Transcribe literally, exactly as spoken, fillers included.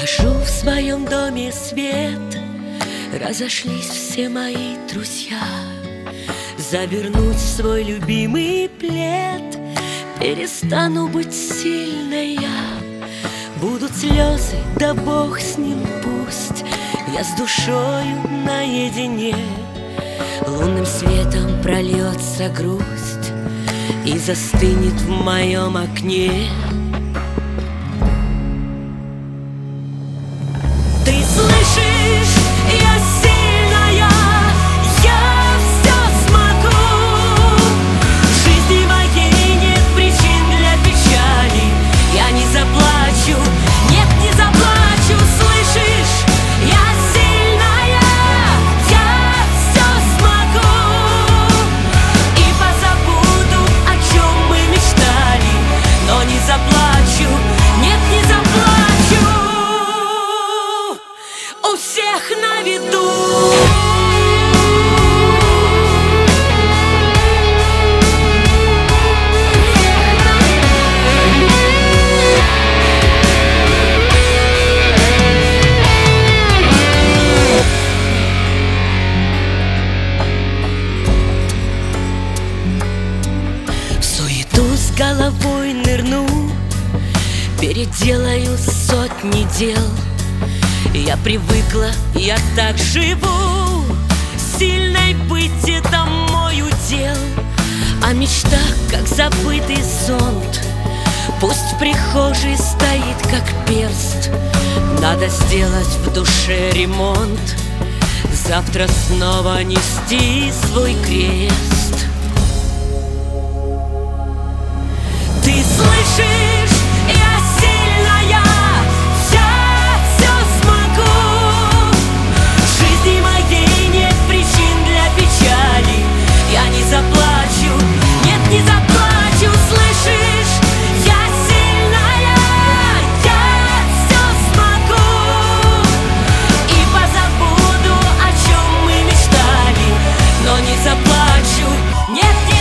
Гажу в своем доме свет, разошлись все мои друзья. Завернуть в свой любимый плед, перестану быть сильной я. Будут слезы, да Бог с ним пусть, я с душою наедине. Лунным светом прольется грусть и застынет в моем окне. Ты слышишь, я сильная, я все смогу. В жизни моей нет причин для печали, я не заплачу, нет, не заплачу. Слышишь, я сильная, я все смогу. И позабуду, о чем мы мечтали, но не заплачу, нет, не заплачу. У всех на виду. В суету с головой нырну, переделаю сотни дел. Я привыкла, я так живу, сильной быть — это мой удел. А мечта, как забытый зонт, пусть в прихожей стоит, как перст. Надо сделать в душе ремонт, завтра снова нести свой крест. Ты слышишь, я сильная, я все смогу. В жизни моей нет причин для печали, я не заплачу, нет, не заплачу. Слышишь, я сильная, я все смогу. И позабуду, о чем мы мечтали, но не заплачу, нет, не